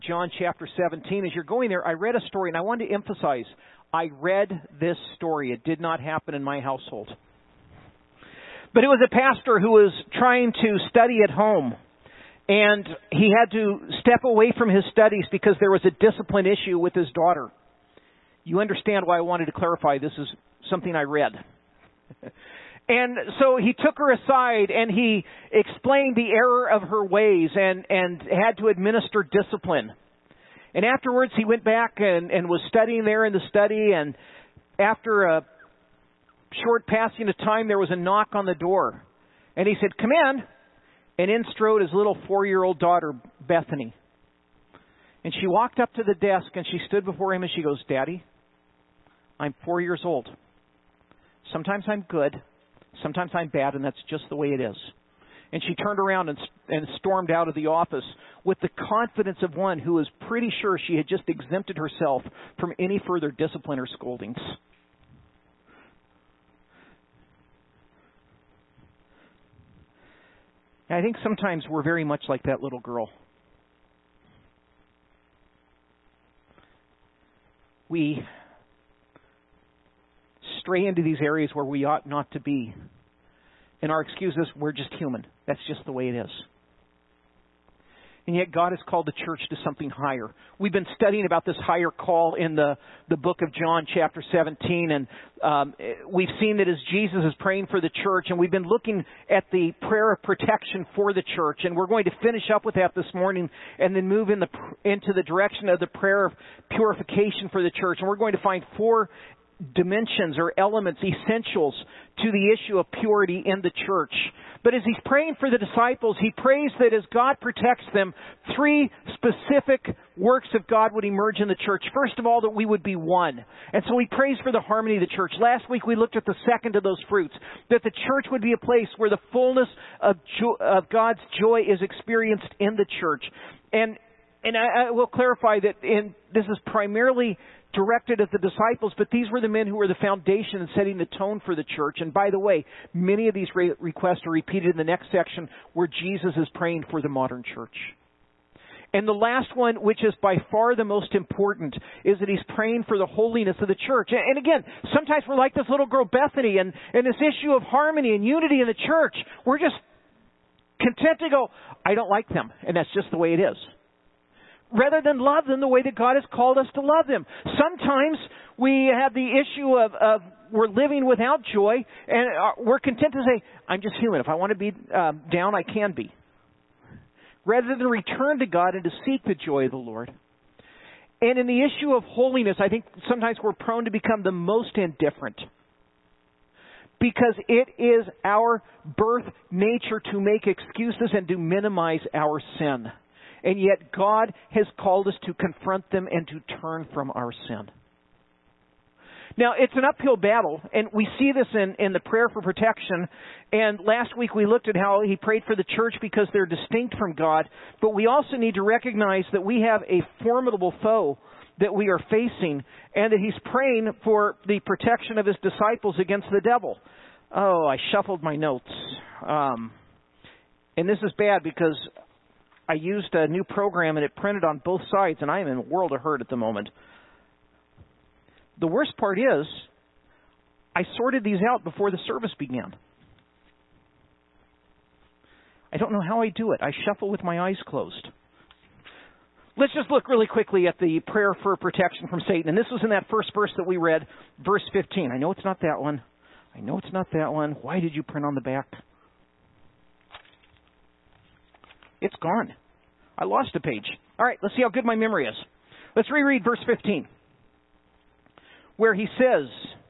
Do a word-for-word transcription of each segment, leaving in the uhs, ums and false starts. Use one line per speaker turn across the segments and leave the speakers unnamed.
John chapter seventeen. As you're going there, I read a story, and I wanted to emphasize, I read this story. It did not happen in my household. But it was a pastor who was trying to study at home, and he had to step away from his studies because there was a discipline issue with his daughter. You understand why I wanted to clarify this is something I read. And so he took her aside and he explained the error of her ways and, and had to administer discipline. And afterwards he went back and, and was studying there in the study, and after a short passing of time there was a knock on the door. And he said, "Come in." And in strode his little four-year-old daughter, Bethany. And she walked up to the desk and she stood before him and she goes, "Daddy, I'm four years old. Sometimes I'm good. Sometimes I'm bad, and that's just the way it is." And she turned around and, and stormed out of the office with the confidence of one who was pretty sure she had just exempted herself from any further discipline or scoldings. And I think sometimes we're very much like that little girl. We stray into these areas where we ought not to be. And our excuse is, we're just human. That's just the way it is. And yet God has called the church to something higher. We've been studying about this higher call in the, the book of John chapter seventeen. And um, we've seen that as Jesus is praying for the church. And we've been looking at the prayer of protection for the church. And we're going to finish up with that this morning and then move in the, into the direction of the prayer of purification for the church. And we're going to find four dimensions or elements, essentials to the issue of purity in the church. But as he's praying for the disciples, he prays that as God protects them, three specific works of God would emerge in the church. First of all, that we would be one. And so he prays for the harmony of the church. Last week we looked at the second of those fruits, that the church would be a place where the fullness of, jo- of God's joy is experienced in the church. And and I, I will clarify that in, this is primarily directed at the disciples, but these were the men who were the foundation and setting the tone for the church. And by the way, many of these re- requests are repeated in the next section where Jesus is praying for the modern church. And the last one, which is by far the most important, is that he's praying for the holiness of the church. And, and again, sometimes we're like this little girl Bethany, and, and this issue of harmony and unity in the church, we're just content to go, I don't like them, and that's just the way it is. Rather than love them the way that God has called us to love them. Sometimes we have the issue of, of we're living without joy, and we're content to say, I'm just human. If I want to be uh, down, I can be. Rather than return to God and to seek the joy of the Lord. And in the issue of holiness, I think sometimes we're prone to become the most indifferent. Because it is our birth nature to make excuses and to minimize our sin. And yet God has called us to confront them and to turn from our sin. Now, it's an uphill battle, and we see this in, in the prayer for protection. And last week we looked at how he prayed for the church because they're distinct from God. But we also need to recognize that we have a formidable foe that we are facing, and that he's praying for the protection of his disciples against the devil. Oh, I shuffled my notes. Um, and this is bad because I used a new program and it printed on both sides, and I am in a world of hurt at the moment. The worst part is, I sorted these out before the service began. I don't know how I do it. I shuffle with my eyes closed. Let's just look really quickly at the prayer for protection from Satan. And this was in that first verse that we read, verse fifteen. I know it's not that one. I know it's not that one. Why did you print on the back? It's gone. I lost a page. All right, let's see how good my memory is. Let's reread verse fifteen, where he says,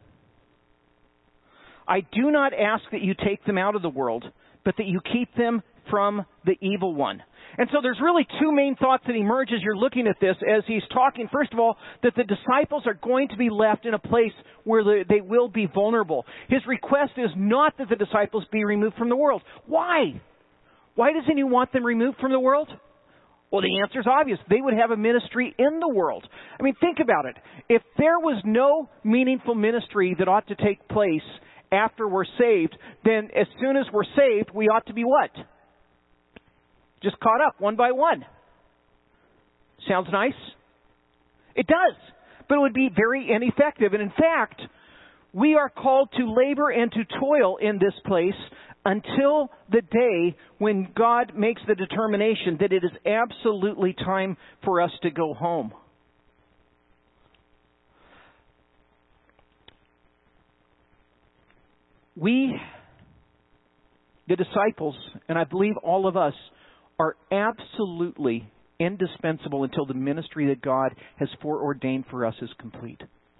I do not ask that you take them out of the world, but that you keep them from the evil one. And so there's really two main thoughts that emerge as you're looking at this, as he's talking, first of all, that the disciples are going to be left in a place where they will be vulnerable. His request is not that the disciples be removed from the world. Why? Why doesn't he want them removed from the world? Well, the answer is obvious. They would have a ministry in the world. I mean, think about it. If there was no meaningful ministry that ought to take place after we're saved, then as soon as we're saved, we ought to be what? Just caught up one by one. Sounds nice? It does. But it would be very ineffective. And in fact, we are called to labor and to toil in this place until the day when God makes the determination that it is absolutely time for us to go home. We, the disciples, and I believe all of us, are absolutely indispensable until the ministry that God has foreordained for us is complete.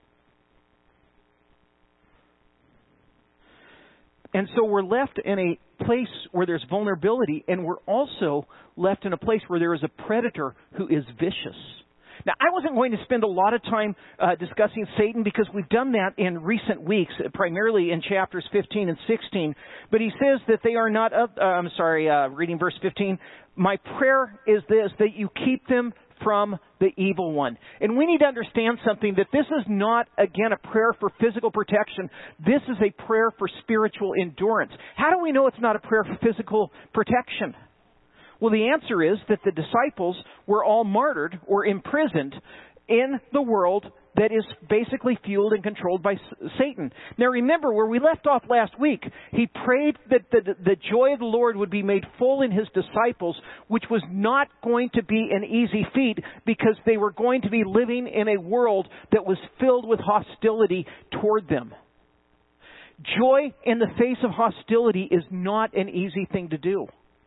And so we're left in a place where there's vulnerability, and we're also left in a place where there is a predator who is vicious. Now, I wasn't going to spend a lot of time uh, discussing Satan because we've done that in recent weeks, primarily in chapters fifteen and sixteen. But he says that they are not, of, uh, I'm sorry, uh, reading verse fifteen. My prayer is this, that you keep them from the evil one. And we need to understand something, that this is not, again, a prayer for physical protection. This is a prayer for spiritual endurance. How do we know it's not a prayer for physical protection? Well, the answer is that the disciples were all martyred or imprisoned in the world that is basically fueled and controlled by Satan. Now remember, where we left off last week, he prayed that the, the joy of the Lord would be made full in his disciples, which was not going to be an easy feat because they were going to be living in a world that was filled with hostility toward them. Joy in the face of hostility is not an easy thing to do.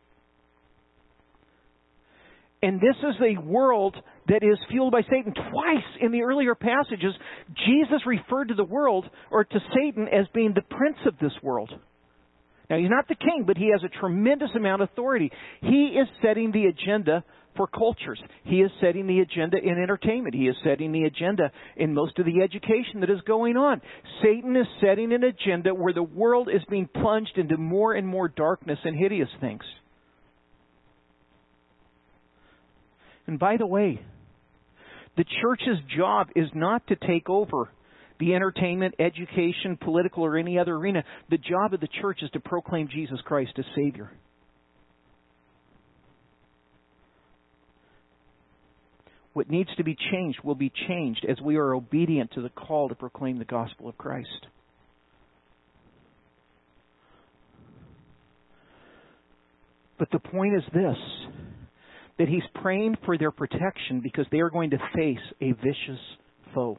And this is a world that is fueled by Satan. Twice in the earlier passages, Jesus referred to the world, or to Satan, as being the prince of this world. Now, he's not the king, but he has a tremendous amount of authority. He is setting the agenda for cultures. He is setting the agenda in entertainment. He is setting the agenda in most of the education that is going on. Satan is setting an agenda where the world is being plunged into more and more darkness and hideous things. And by the way, the church's job is not to take over the entertainment, education, political, or any other arena. The job of the church is to proclaim Jesus Christ as Savior. What needs to be changed will be changed as we are obedient to the call to proclaim the gospel of Christ. But the point is this, that he's praying for their protection because they are going to face a vicious foe.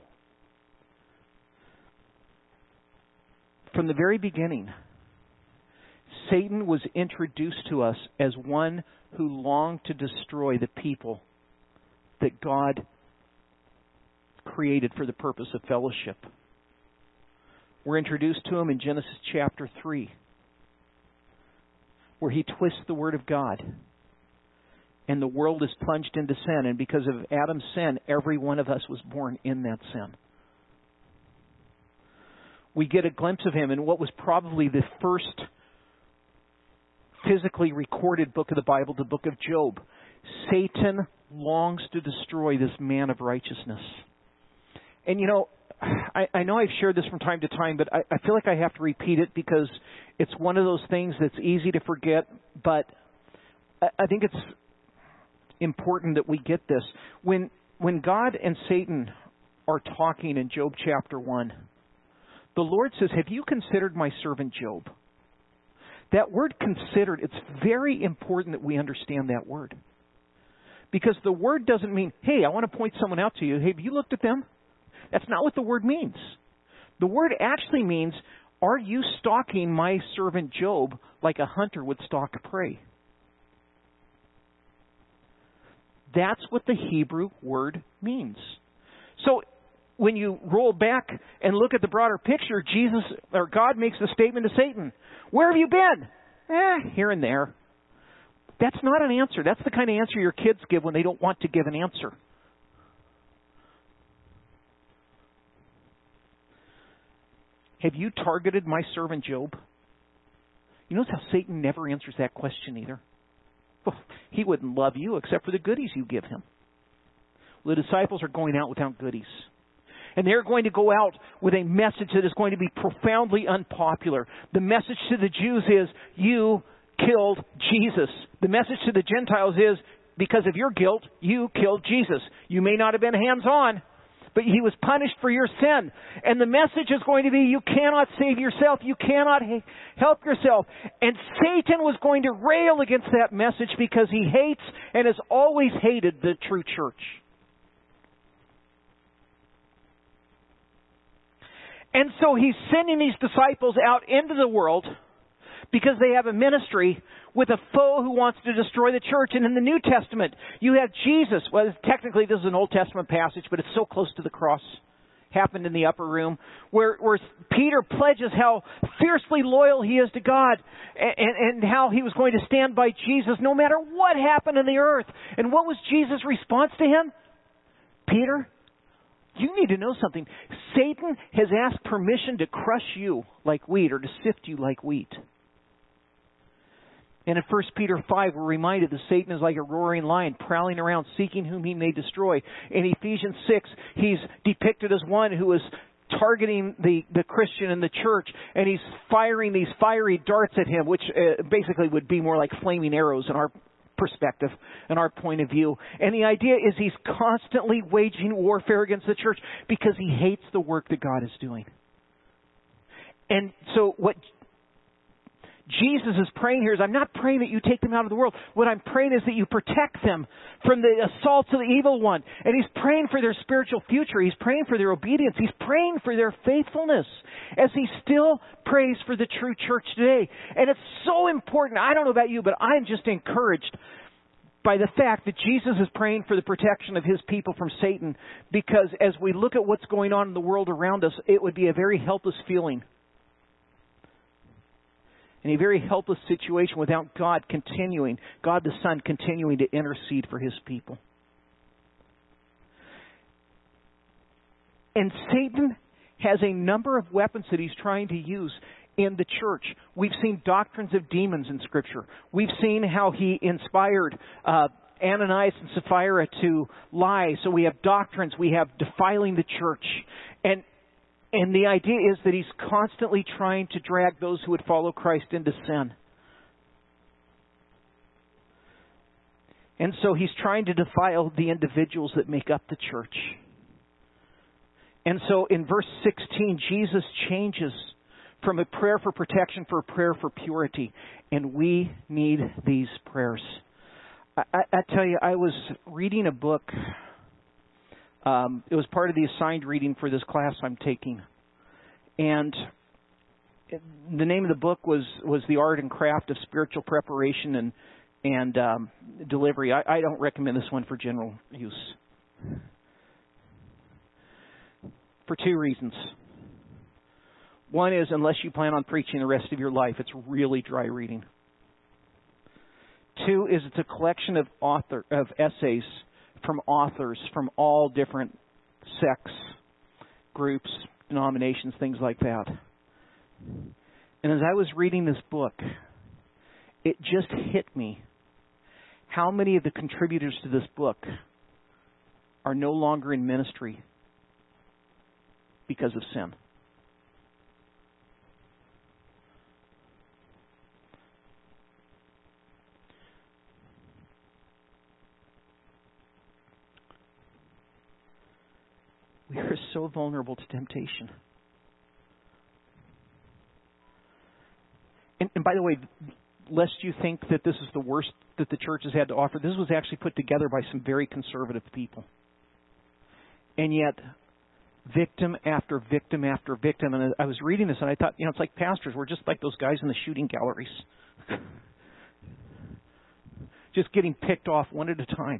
From the very beginning, Satan was introduced to us as one who longed to destroy the people that God created for the purpose of fellowship. We're introduced to him in Genesis chapter three, where he twists the Word of God. And the world is plunged into sin. And because of Adam's sin, every one of us was born in that sin. We get a glimpse of him in what was probably the first physically recorded book of the Bible, the book of Job. Satan longs to destroy this man of righteousness. And you know, I, I know I've shared this from time to time, but I, I feel like I have to repeat it because it's one of those things that's easy to forget, but I, I think it's important that we get this. When when God and Satan are talking in Job chapter one, the Lord says, have you considered my servant Job? That word considered, it's very important that we understand that word. Because the word doesn't mean, hey, I want to point someone out to you. Hey, have you looked at them? That's not what the word means. The word actually means, are you stalking my servant Job like a hunter would stalk a prey? That's what the Hebrew word means. So when you roll back and look at the broader picture, Jesus or God makes the statement to Satan, where have you been? Eh, here and there. That's not an answer. That's the kind of answer your kids give when they don't want to give an answer. Have you targeted my servant Job? You notice how Satan never answers that question either. Well, he wouldn't love you except for the goodies you give him. Well, the disciples are going out without goodies. And they're going to go out with a message that is going to be profoundly unpopular. The message to the Jews is, you killed Jesus. The message to the Gentiles is, Because of your guilt, you killed Jesus. You may not have been hands-on, but He was punished for your sin. And the message is going to be, you cannot save yourself. You cannot ha- help yourself. And Satan was going to rail against that message because he hates and has always hated the true church. And so he's sending these disciples out into the world because they have a ministry with a foe who wants to destroy the church. And in the New Testament, you have Jesus. Well, technically this is an Old Testament passage, but it's so close to the cross. Happened in the upper room, where, where Peter pledges how fiercely loyal he is to God, and, and how he was going to stand by Jesus no matter what happened on the earth. And what was Jesus' response to him? Peter, you need to know something. Satan has asked permission to crush you like wheat, or to sift you like wheat. And in First Peter five, we're reminded that Satan is like a roaring lion, prowling around, seeking whom he may destroy. In Ephesians six, he's depicted as one who is targeting the, the Christian in the church, and he's firing these fiery darts at him, which uh, basically would be more like flaming arrows in our perspective and our point of view. And the idea is he's constantly waging warfare against the church because he hates the work that God is doing. And so what Jesus is praying here is, I'm not praying that you take them out of the world. What I'm praying is that you protect them from the assaults of the evil one. And He's praying for their spiritual future. He's praying for their obedience. He's praying for their faithfulness, as He still prays for the true church today. And it's so important. I don't know about you, but I'm just encouraged by the fact that Jesus is praying for the protection of His people from Satan. Because as we look at what's going on in the world around us, it would be a very helpless feeling. In a very helpless situation without God continuing, God the Son continuing to intercede for His people. And Satan has a number of weapons that he's trying to use in the church. We've seen doctrines of demons in Scripture. We've seen how he inspired uh, Ananias and Sapphira to lie. So we have doctrines. We have defiling the church. And And the idea is that he's constantly trying to drag those who would follow Christ into sin. And so he's trying to defile the individuals that make up the church. And so in verse sixteen, Jesus changes from a prayer for protection for a prayer for purity. And we need these prayers. I, I, I tell you, I was reading a book. Um, it was part of the assigned reading for this class I'm taking. And the name of the book was, was The Art and Craft of Spiritual Preparation and, and um, Delivery. I, I don't recommend this one for general use. For two reasons. One is, unless you plan on preaching the rest of your life, it's really dry reading. Two is, it's a collection of author of essays from authors from all different sects, groups, denominations, things like that. And as I was reading this book, it just hit me how many of the contributors to this book are no longer in ministry because of sin. We are so vulnerable to temptation. And, and by the way, lest you think that this is the worst that the church has had to offer, this was actually put together by some very conservative people. And yet, victim after victim after victim. And I was reading this and I thought, you know, it's like pastors. We're just like those guys in the shooting galleries. Just getting picked off one at a time.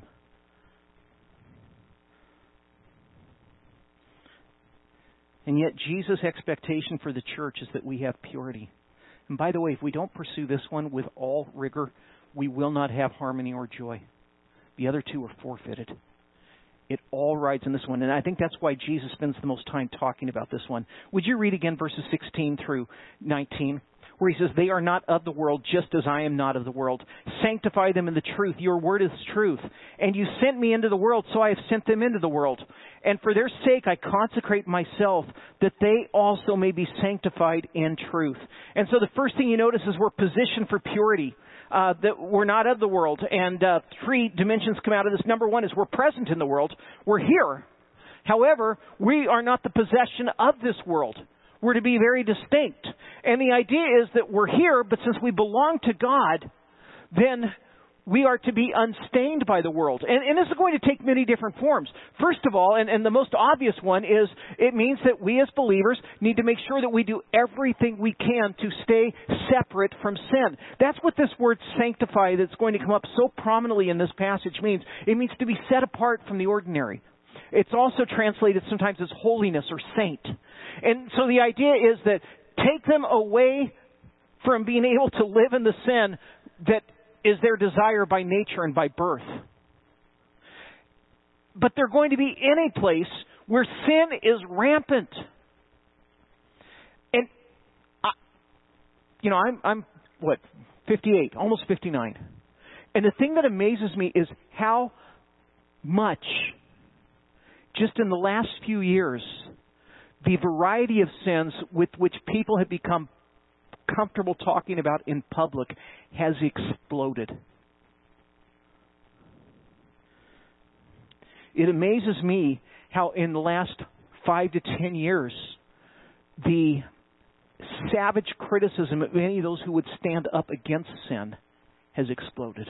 And yet Jesus' expectation for the church is that we have purity. And by the way, if we don't pursue this one with all rigor, we will not have harmony or joy. The other two are forfeited. It all rides in this one. And I think that's why Jesus spends the most time talking about this one. Would you read again verses sixteen through nineteen? Where he says, they are not of the world, just as I am not of the world. Sanctify them in the truth. Your word is truth. And you sent me into the world, so I have sent them into the world. And for their sake I consecrate myself, that they also may be sanctified in truth. And so the first thing you notice is we're positioned for purity. uh, that we're not of the world. And uh, three dimensions come out of this. Number one is we're present in the world. We're here. However, we are not the possession of this world. We're to be very distinct. And the idea is that we're here, but since we belong to God, then we are to be unstained by the world. And, and this is going to take many different forms. First of all, and, and the most obvious one is it means that we as believers need to make sure that we do everything we can to stay separate from sin. That's what this word sanctify that's going to come up so prominently in this passage means. It means to be set apart from the ordinary. It's also translated sometimes as holiness or saint. And so the idea is that take them away from being able to live in the sin that is their desire by nature and by birth. But they're going to be in a place where sin is rampant. And, I, you know, I'm, I'm, what, fifty-eight, almost fifty-nine. And the thing that amazes me is how much, just in the last few years, the variety of sins with which people have become comfortable talking about in public has exploded. It amazes me how in the last five to ten years, the savage criticism of any of those who would stand up against sin has exploded.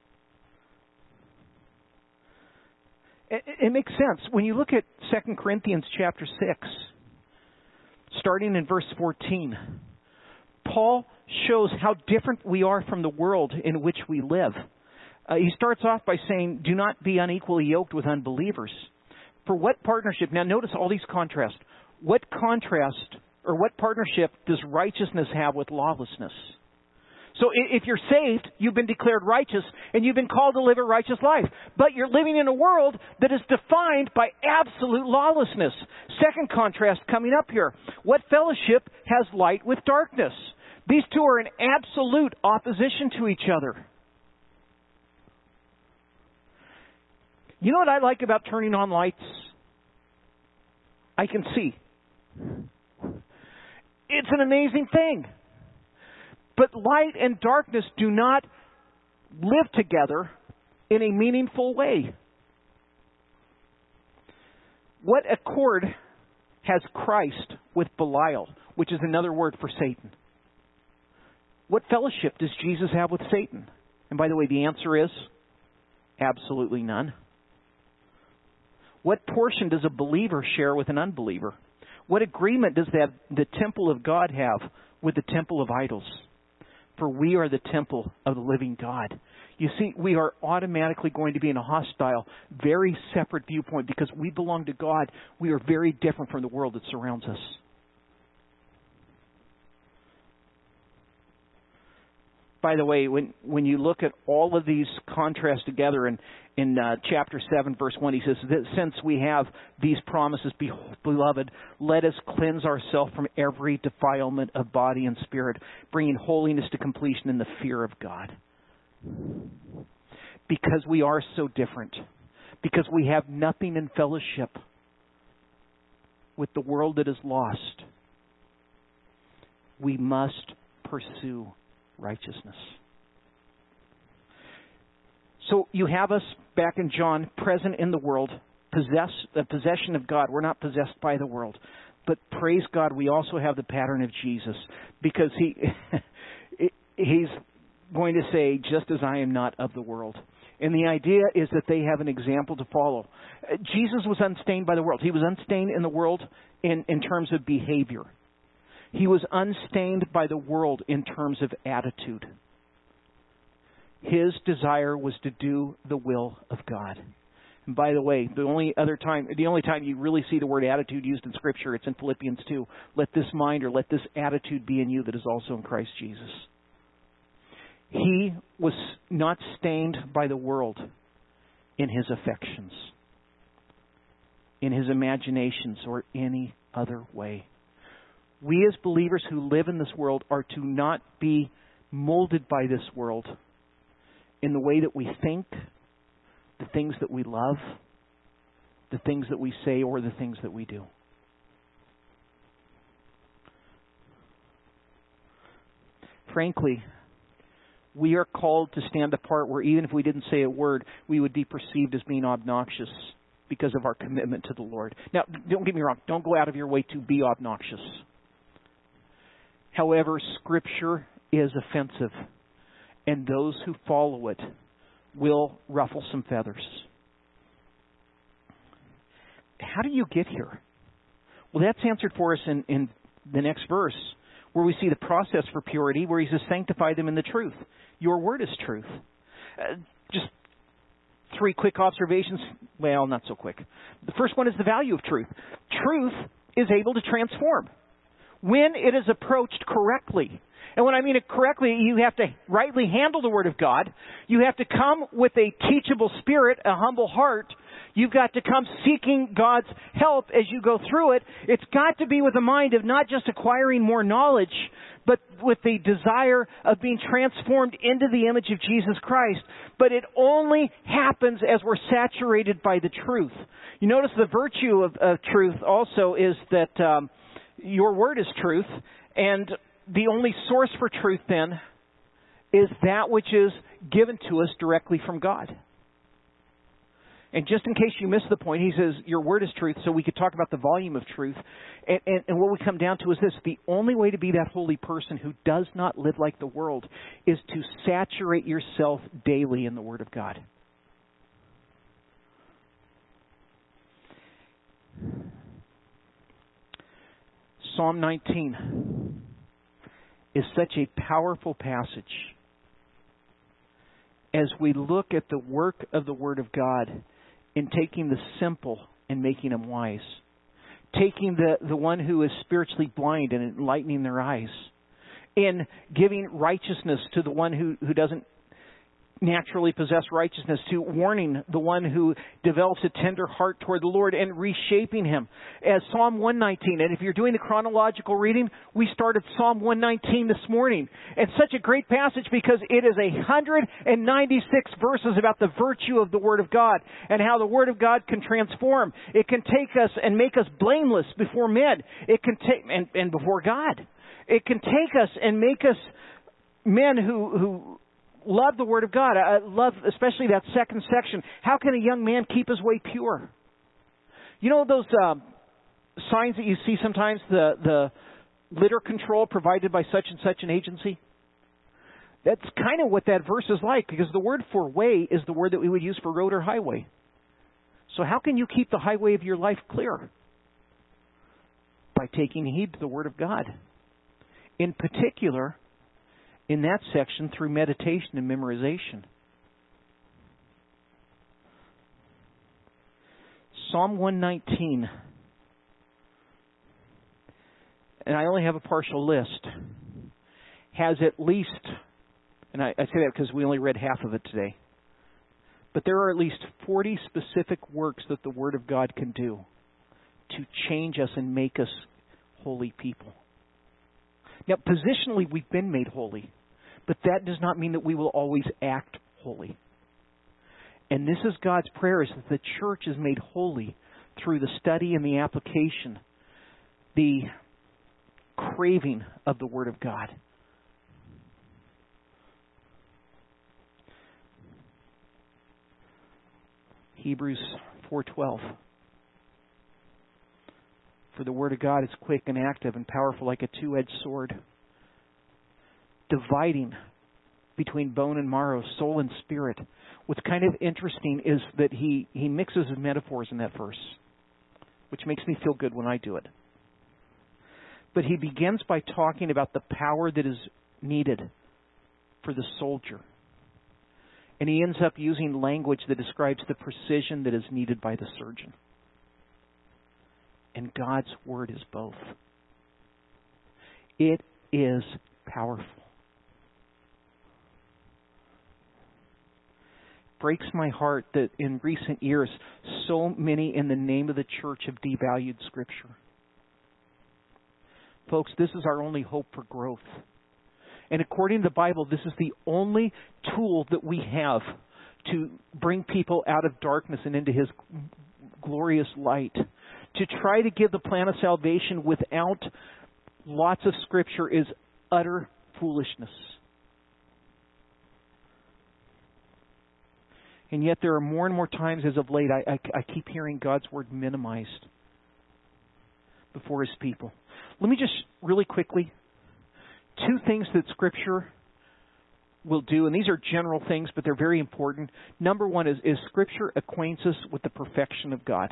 It, it makes sense. When you look at Second Corinthians chapter six, starting in verse fourteen, Paul shows how different we are from the world in which we live. Uh, he starts off by saying, do not be unequally yoked with unbelievers. For what partnership, now notice all these contrasts. What contrast or what partnership does righteousness have with lawlessness? So if you're saved, you've been declared righteous and you've been called to live a righteous life. But you're living in a world that is defined by absolute lawlessness. Second contrast coming up here. What fellowship has light with darkness? These two are in absolute opposition to each other. You know what I like about turning on lights? I can see. It's an amazing thing. But light and darkness do not live together in a meaningful way. What accord has Christ with Belial, which is another word for Satan? What fellowship does Jesus have with Satan? And by the way, the answer is absolutely none. What portion does a believer share with an unbeliever? What agreement does that, the temple of God have with the temple of idols? For we are the temple of the living God. You see, we are automatically going to be in a hostile, very separate viewpoint because we belong to God. We are very different from the world that surrounds us. By the way, when when you look at all of these contrasts together in, in uh, chapter seven, verse one, he says, since we have these promises, beloved, let us cleanse ourselves from every defilement of body and spirit, bringing holiness to completion in the fear of God. Because we are so different. Because we have nothing in fellowship with the world that is lost. We must pursue righteousness. So you have us back in John, present in the world, possess the possession of God. We're not possessed by the world. But praise God, we also have the pattern of Jesus. Because he he's going to say, just as I am not of the world. And the idea is that they have an example to follow. Jesus was unstained by the world. He was unstained in the world in, in terms of behavior. He was unstained by the world in terms of attitude. His desire was to do the will of God. And by the way, the only other time, the only time you really see the word attitude used in Scripture, it's in Philippians two. Let this mind or let this attitude be in you that is also in Christ Jesus. He was not stained by the world in his affections, in his imaginations, or any other way. We as believers who live in this world are to not be molded by this world in the way that we think, the things that we love, the things that we say, or the things that we do. Frankly, we are called to stand apart where even if we didn't say a word, we would be perceived as being obnoxious because of our commitment to the Lord. Now, don't get me wrong. Don't go out of your way to be obnoxious. However, Scripture is offensive, and those who follow it will ruffle some feathers. How do you get here? Well, that's answered for us in, in the next verse, where we see the process for purity, where He says, sanctify them in the truth. Your word is truth. Uh, just three quick observations. Well, not so quick. The first one is the value of truth. Truth is able to transform when it is approached correctly. And when I mean it correctly, you have to rightly handle the Word of God. You have to come with a teachable spirit, a humble heart. You've got to come seeking God's help as you go through it. It's got to be with a mind of not just acquiring more knowledge, but with the desire of being transformed into the image of Jesus Christ. But it only happens as we're saturated by the truth. You notice the virtue of, of truth also is that um, your word is truth, and the only source for truth then is that which is given to us directly from God. And just in case you missed the point, he says, your word is truth, so we could talk about the volume of truth. And, and, and what we come down to is this: the only way to be that holy person who does not live like the world is to saturate yourself daily in the Word of God. Psalm nineteen is such a powerful passage as we look at the work of the Word of God in taking the simple and making them wise. Taking the, the one who is spiritually blind and enlightening their eyes. In giving righteousness to the one who, who doesn't naturally possess righteousness, to warning the one who develops a tender heart toward the Lord and reshaping him. As Psalm one nineteen, and if you're doing the chronological reading, we started Psalm one nineteen this morning. It's such a great passage because it is one hundred ninety-six verses about the virtue of the Word of God and how the Word of God can transform. It can take us and make us blameless before men. It can take and, and before God. It can take us and make us men who who love the Word of God. I love especially that second section. How can a young man keep his way pure? You know those um, signs that you see sometimes, the, the litter control provided by such and such an agency? That's kind of what that verse is like, because the word for way is the word that we would use for road or highway. So how can you keep the highway of your life clear? By taking heed to the Word of God. In particular, in that section, through meditation and memorization. Psalm one nineteen, and I only have a partial list, has at least, and I, I say that because we only read half of it today, but there are at least forty specific works that the Word of God can do to change us and make us holy people. Now, positionally, we've been made holy. But that does not mean that we will always act holy. And this is God's prayer, is that the church is made holy through the study and the application, the craving of the Word of God. Hebrews four twelve. For the Word of God is quick and active and powerful like a two-edged sword, dividing between bone and marrow, soul and spirit. What's kind of interesting is that he, he mixes metaphors in that verse, which makes me feel good when I do it. But he begins by talking about the power that is needed for the soldier. And he ends up using language that describes the precision that is needed by the surgeon. And God's Word is both. It is powerful. Breaks my heart that in recent years, so many in the name of the church have devalued Scripture. Folks, this is our only hope for growth. And according to the Bible, this is the only tool that we have to bring people out of darkness and into His glorious light. To try to give the plan of salvation without lots of Scripture is utter foolishness. And yet there are more and more times as of late I, I, I keep hearing God's Word minimized before His people. Let me just really quickly, two things that Scripture will do, and these are general things, but they're very important. Number one is, is Scripture acquaints us with the perfection of God.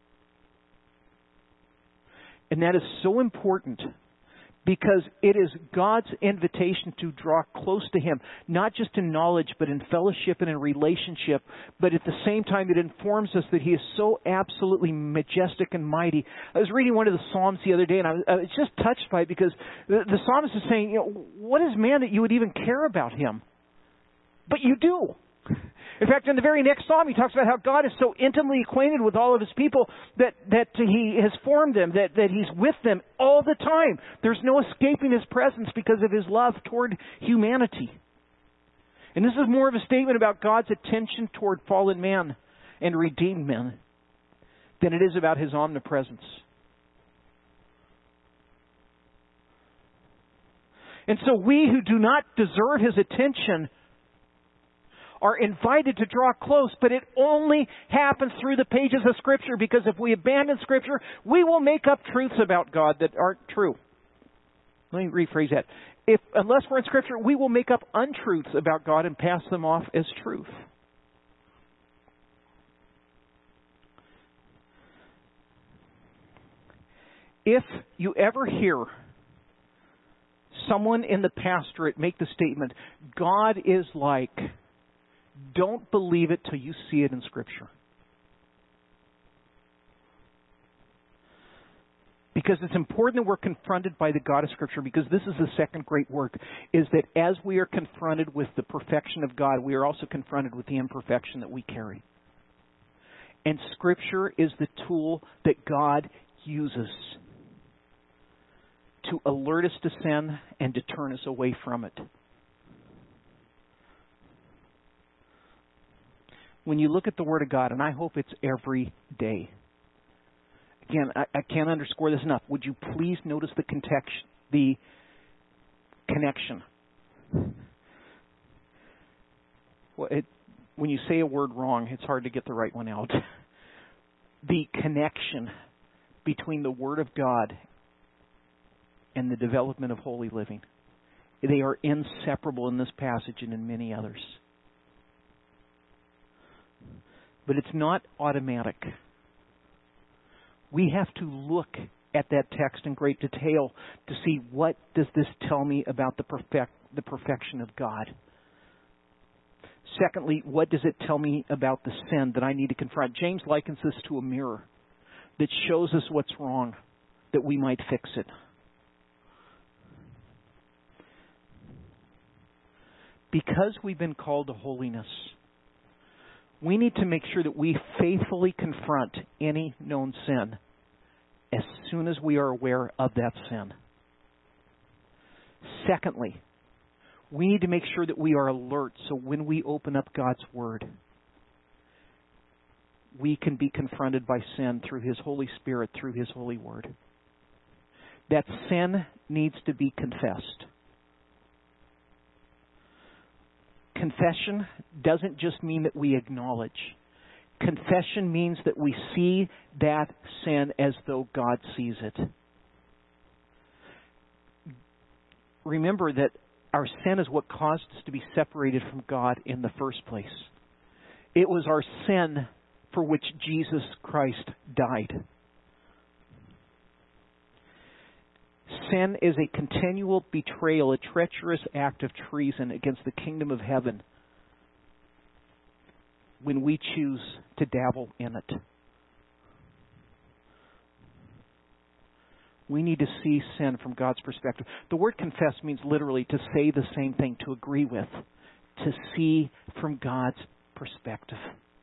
And that is so important because it is God's invitation to draw close to Him, not just in knowledge, but in fellowship and in relationship. But at the same time, it informs us that He is so absolutely majestic and mighty. I was reading one of the Psalms the other day, and I was, I was just touched by it because the, the psalmist is saying, you know, what is man that you would even care about him? But you do. In fact, in the very next psalm, he talks about how God is so intimately acquainted with all of His people that, that He has formed them, that, that He's with them all the time. There's no escaping His presence because of His love toward humanity. And this is more of a statement about God's attention toward fallen man and redeemed men than it is about His omnipresence. And so we who do not deserve His attention are invited to draw close, but it only happens through the pages of Scripture, because if we abandon Scripture, we will make up truths about God that aren't true. Let me rephrase that. If, unless we're in Scripture, we will make up untruths about God and pass them off as truth. If you ever hear someone in the pastorate make the statement, God is like, don't believe it till you see it in Scripture. Because it's important that we're confronted by the God of Scripture, because this is the second great work, is that as we are confronted with the perfection of God, we are also confronted with the imperfection that we carry. And Scripture is the tool that God uses to alert us to sin and to turn us away from it. When you look at the Word of God, and I hope it's every day. Again, I, I can't underscore this enough. Would you please notice the context, the connection? Well, it, when you say a word wrong, it's hard to get the right one out. The connection between the Word of God and the development of holy living. They are inseparable in this passage and in many others. But it's not automatic. We have to look at that text in great detail to see, what does this tell me about the perfect, the perfection of God? Secondly, what does it tell me about the sin that I need to confront? James likens this to a mirror that shows us what's wrong, that we might fix it. Because we've been called to holiness, we need to make sure that we faithfully confront any known sin as soon as we are aware of that sin. Secondly, we need to make sure that we are alert, so when we open up God's Word, we can be confronted by sin through His Holy Spirit, through His Holy Word. That sin needs to be confessed. Confession doesn't just mean that we acknowledge. Confession means that we see that sin as though God sees it. Remember that our sin is what caused us to be separated from God in the first place. It was our sin for which Jesus Christ died. Sin is a continual betrayal, a treacherous act of treason against the kingdom of heaven when we choose to dabble in it. We need to see sin from God's perspective. The word confess means literally to say the same thing, to agree with, to see from God's perspective.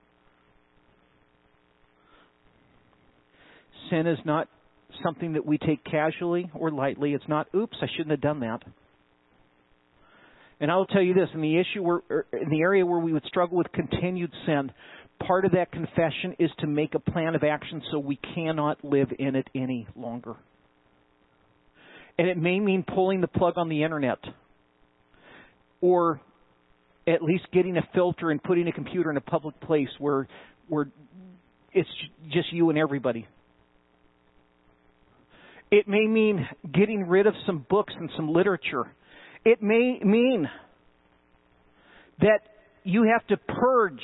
Sin is not something that we take casually or lightly. It's not, oops, I shouldn't have done that. And I will tell you this, in the issue where, in the area where we would struggle with continued sin, part of that confession is to make a plan of action so we cannot live in it any longer. And it may mean pulling the plug on the internet, or at least getting a filter and putting a computer in a public place where where it's just you and everybody. It may mean getting rid of some books and some literature. It may mean that you have to purge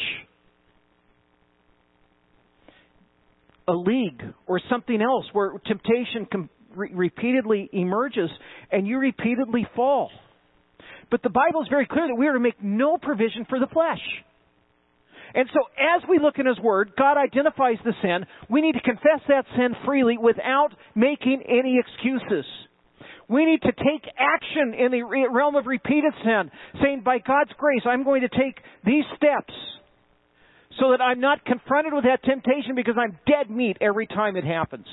a league or something else where temptation com- re- repeatedly emerges and you repeatedly fall. But the Bible is very clear that we are to make no provision for the flesh. And so as we look in His Word, God identifies the sin. We need to confess that sin freely without making any excuses. We need to take action in the realm of repeated sin, saying, by God's grace, I'm going to take these steps so that I'm not confronted with that temptation because I'm dead meat every time it happens.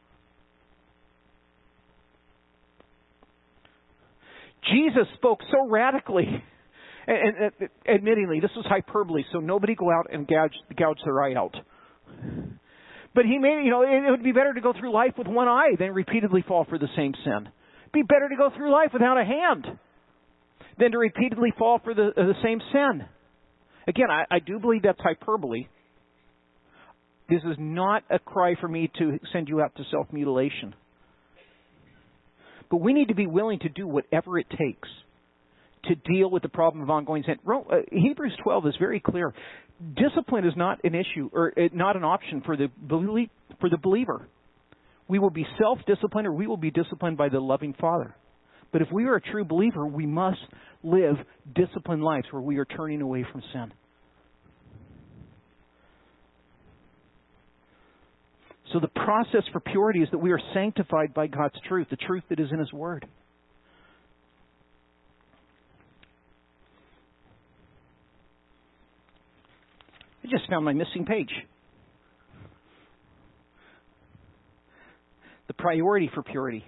Jesus spoke so radically. And, and, and admittingly, this was hyperbole, so nobody go out and gouge, gouge their eye out. But he made, you know, it, it would be better to go through life with one eye than repeatedly fall for the same sin. It'd be better to go through life without a hand than to repeatedly fall for the, uh, the same sin. Again, I, I do believe that's hyperbole. This is not a cry for me to send you out to self-mutilation. But we need to be willing to do whatever it takes to deal with the problem of ongoing sin. Hebrews twelve is very clear. Discipline is not an issue or not an option for the for the believer. We will be self-disciplined or we will be disciplined by the loving Father. But if we are a true believer, we must live disciplined lives where we are turning away from sin. So the process for purity is that we are sanctified by God's truth, the truth that is in His Word. I just found my missing page. The priority for purity.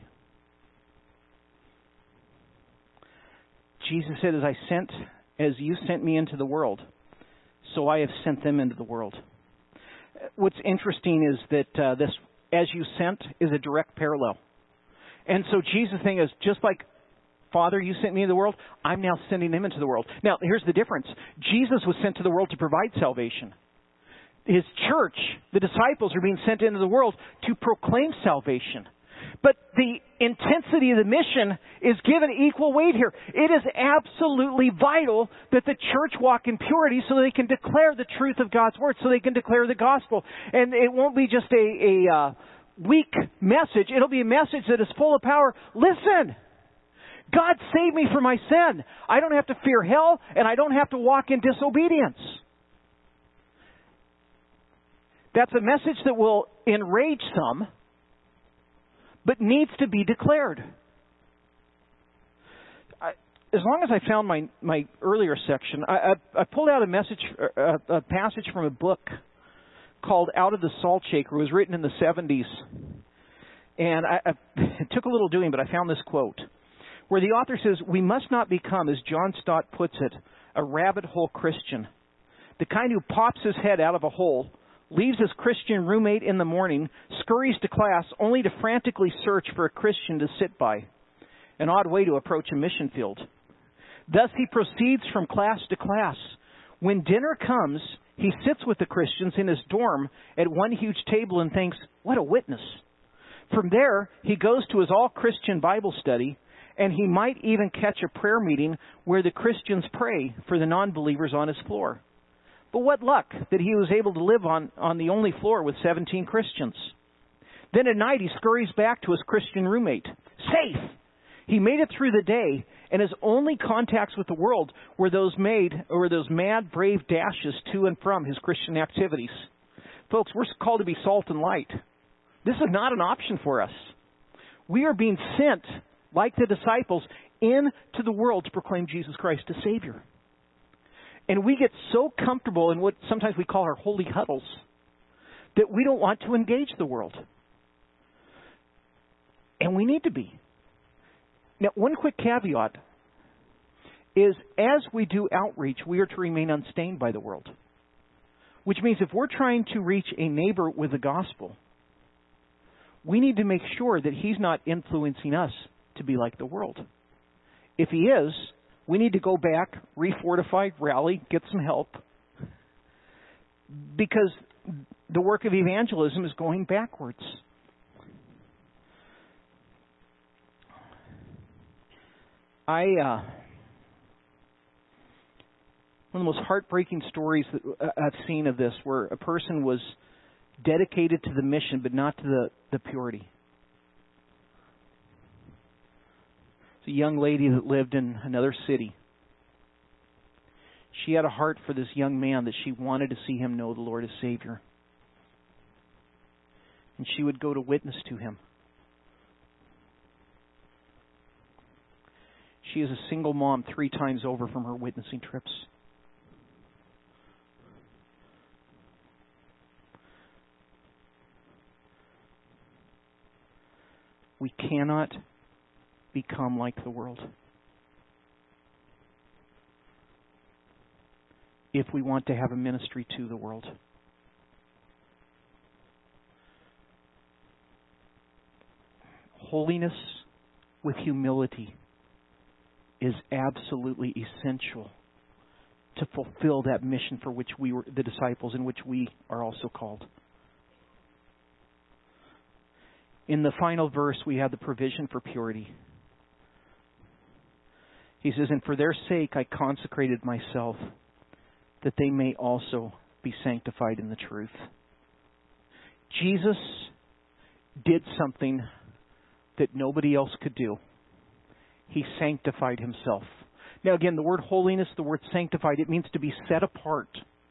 Jesus said, as I sent, as you sent me into the world, so I have sent them into the world. What's interesting is that uh, this, as you sent, is a direct parallel. And so Jesus' thing is, just like, Father, you sent me into the world, I'm now sending them into the world. Now, here's the difference. Jesus was sent to the world to provide salvation. His church, the disciples, are being sent into the world to proclaim salvation. But the intensity of the mission is given equal weight here. It is absolutely vital that the church walk in purity so they can declare the truth of God's Word, so they can declare the gospel. And it won't be just a, a uh, weak message. It'll be a message that is full of power. Listen! God saved me from my sin. I don't have to fear hell, and I don't have to walk in disobedience. That's a message that will enrage some, but needs to be declared. I, as long as I found my, my earlier section, I, I, I pulled out a message, a, a passage from a book called Out of the Salt Shaker. It was written in the seventies. And I, I, it took a little doing, but I found this quote, where the author says, we must not become, as John Stott puts it, a rabbit hole Christian. The kind who pops his head out of a hole, leaves his Christian roommate in the morning, scurries to class, only to frantically search for a Christian to sit by. An odd way to approach a mission field. Thus he proceeds from class to class. When dinner comes, he sits with the Christians in his dorm at one huge table and thinks, what a witness. From there, he goes to his all-Christian Bible study, and he might even catch a prayer meeting where the Christians pray for the non-believers on his floor. But what luck that he was able to live on, on the only floor with seventeen Christians. Then at night he scurries back to his Christian roommate. Safe! He made it through the day, and his only contacts with the world were those made, or those mad, brave dashes to and from his Christian activities. Folks, we're called to be salt and light. This is not an option for us. We are being sent, like the disciples, into the world to proclaim Jesus Christ as Savior. And we get so comfortable in what sometimes we call our holy huddles that we don't want to engage the world. And we need to be. Now, one quick caveat is as we do outreach, we are to remain unstained by the world. Which means if we're trying to reach a neighbor with the gospel, we need to make sure that he's not influencing us to be like the world. If he is, We need to go back, refortify, rally, get some help. Because the work of evangelism is going backwards. I, uh, one of the most heartbreaking stories that I've seen of this, where a person was dedicated to the mission, but not to the, the purity. It's a young lady that lived in another city. She had a heart for this young man that she wanted to see him know the Lord as Savior. And she would go to witness to him. She is a single mom three times over from her witnessing trips. We cannot become like the world if we want to have a ministry to the world. Holiness with humility is absolutely essential to fulfill that mission for which we were the disciples, in which we are also called. In the final verse, we have the provision for purity. He says, "And for their sake I consecrated myself, that they may also be sanctified in the truth." Jesus did something that nobody else could do. He sanctified himself. Now again, the word holiness, the word sanctified, it means to be set apart,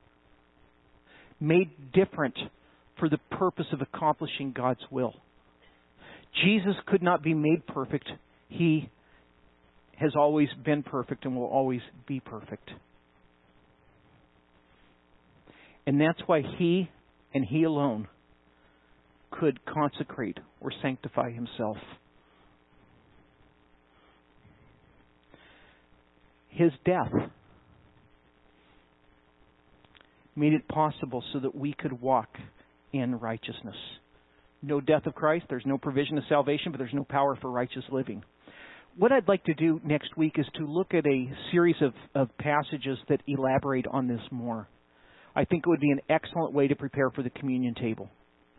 made different for the purpose of accomplishing God's will. Jesus could not be made perfect. He has always been perfect and will always be perfect. And that's why He and He alone could consecrate or sanctify Himself. His death made it possible so that we could walk in righteousness. No death of Christ, there's no provision of salvation, but there's no power for righteous living. What I'd like to do next week is to look at a series of, of passages that elaborate on this more. I think it would be an excellent way to prepare for the communion table.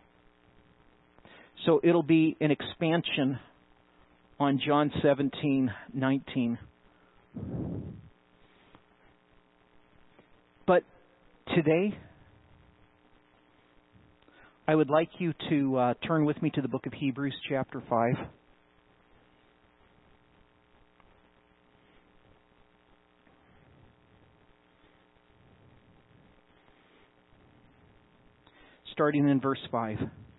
So it'll be an expansion on John seventeen nineteen. But today, I would like you to uh, turn with me to the book of Hebrews chapter five. Starting in verse five.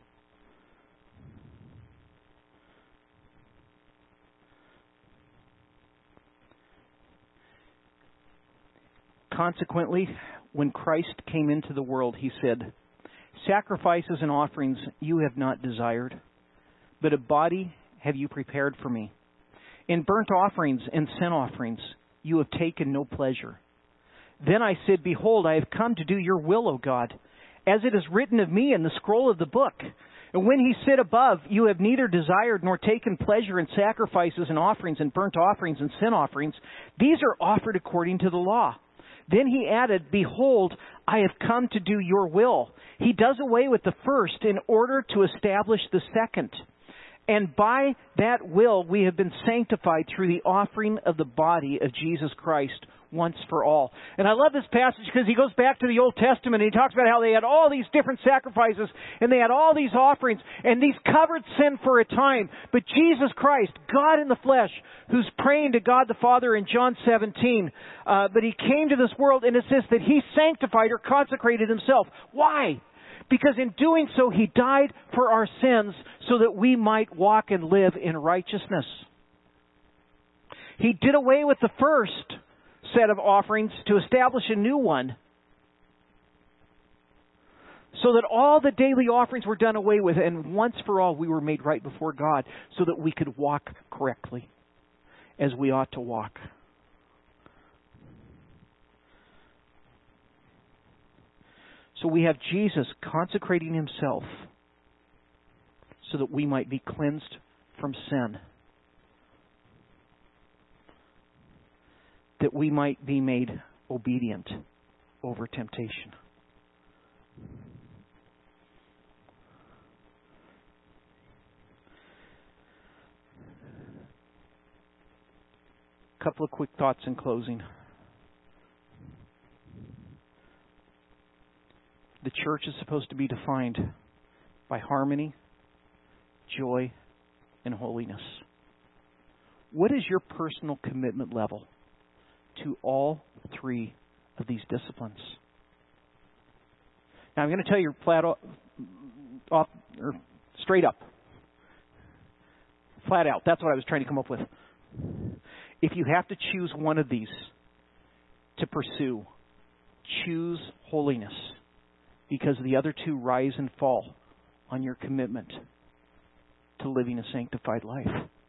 Consequently, when Christ came into the world, He said, "Sacrifices and offerings you have not desired, but a body have you prepared for me. In burnt offerings and sin offerings you have taken no pleasure. Then I said, Behold, I have come to do your will, O God, as it is written of me in the scroll of the book. And when He said above, you have neither desired nor taken pleasure in sacrifices and offerings and burnt offerings and sin offerings. These are offered according to the law. Then He added, Behold, I have come to do your will." He does away with the first in order to establish the second. And by that will we have been sanctified through the offering of the body of Jesus Christ once for all. And I love this passage because he goes back to the Old Testament and he talks about how they had all these different sacrifices and they had all these offerings and these covered sin for a time. But Jesus Christ, God in the flesh, who's praying to God the Father in John seventeen, uh, but He came to this world and it says that He sanctified or consecrated Himself. Why? Because in doing so, He died for our sins so that we might walk and live in righteousness. He did away with the first set of offerings to establish a new one, so that all the daily offerings were done away with, and once for all we were made right before God so that we could walk correctly as we ought to walk. So we have Jesus consecrating Himself so that we might be cleansed from sin. that we might be made obedient over temptation. A couple of quick thoughts in closing. The church is supposed to be defined by harmony, joy, and holiness. What is your personal commitment level to all three of these disciplines? Now, I'm going to tell you flat off, off or straight up, flat out. That's what I was trying to come up with. If you have to choose one of these to pursue, choose holiness, because the other two rise and fall on your commitment to living a sanctified life.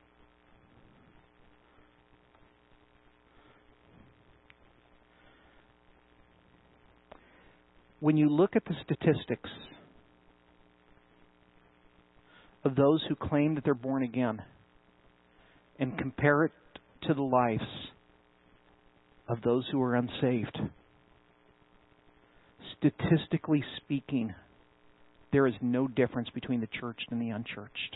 When you look at the statistics of those who claim that they're born again and compare it to the lives of those who are unsaved, statistically speaking, there is no difference between the churched and the unchurched.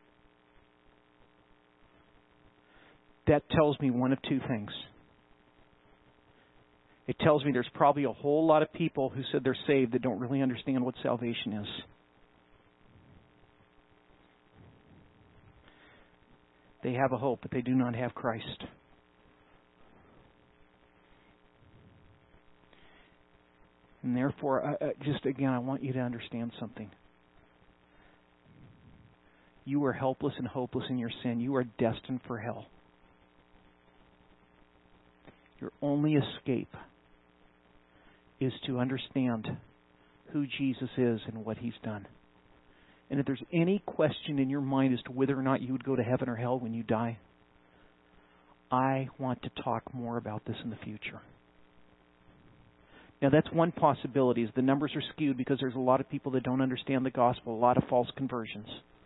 That tells me one of two things. It tells me there's probably a whole lot of people who said they're saved that don't really understand what salvation is. They have a hope, but they do not have Christ. And therefore, I, I, just again, I want you to understand something. You are helpless and hopeless in your sin. You are destined for hell. Your only escape is to understand who Jesus is and what He's done. And if there's any question in your mind as to whether or not you would go to heaven or hell when you die, I want to talk more about this in the future. Now, that's one possibility, is the numbers are skewed because there's a lot of people that don't understand the gospel, a lot of false conversions.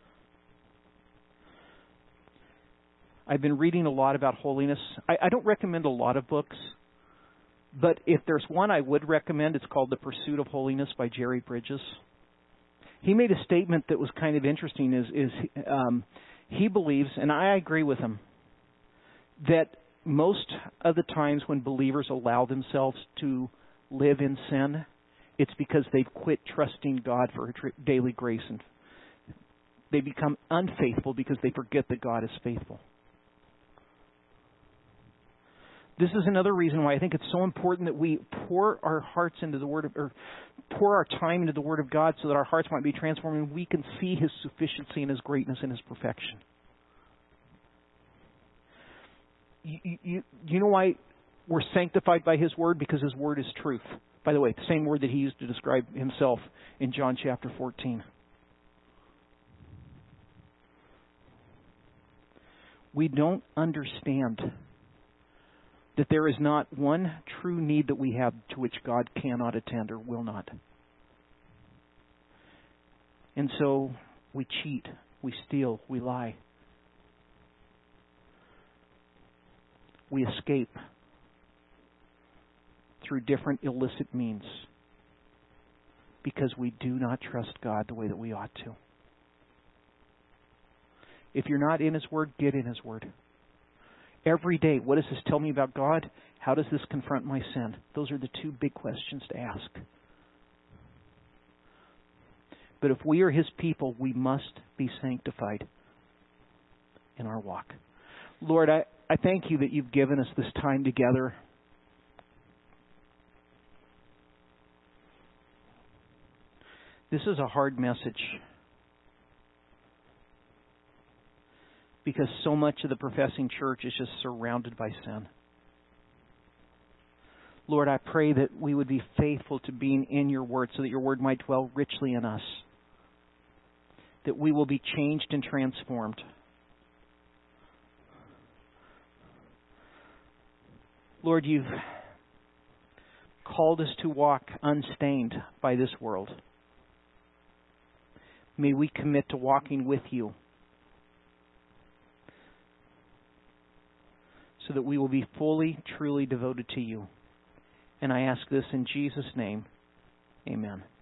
I've been reading a lot about holiness. I, I don't recommend a lot of books, but if there's one I would recommend, it's called The Pursuit of Holiness by Jerry Bridges. He made a statement that was kind of interesting, is, is um, he believes, and I agree with him, that most of the times when believers allow themselves to live in sin, it's because they've quit trusting God for daily grace, and they become unfaithful because they forget that God is faithful. This is another reason why I think it's so important that we pour our hearts into the Word of, or pour our time into the Word of God, so that our hearts might be transformed and we can see His sufficiency and His greatness and His perfection. You, you, you know why we're sanctified by His Word? Because His Word is truth. By the way, the same word that He used to describe Himself in John chapter fourteen. We don't understand that there is not one true need that we have to which God cannot attend or will not. And so we cheat, we steal, we lie. We escape through different illicit means because we do not trust God the way that we ought to. If you're not in His Word, get in His Word. Every day, what does this tell me about God? How does this confront my sin? Those are the two big questions to ask. But if we are His people, we must be sanctified in our walk. Lord, I, I thank You that You've given us this time together. This is a hard message, because so much of the professing church is just surrounded by sin. Lord, I pray that we would be faithful to being in Your Word, so that Your Word might dwell richly in us, that we will be changed and transformed. Lord, You've called us to walk unstained by this world. May we commit to walking with You, so that we will be fully, truly devoted to you. And I ask this in Jesus' name. Amen.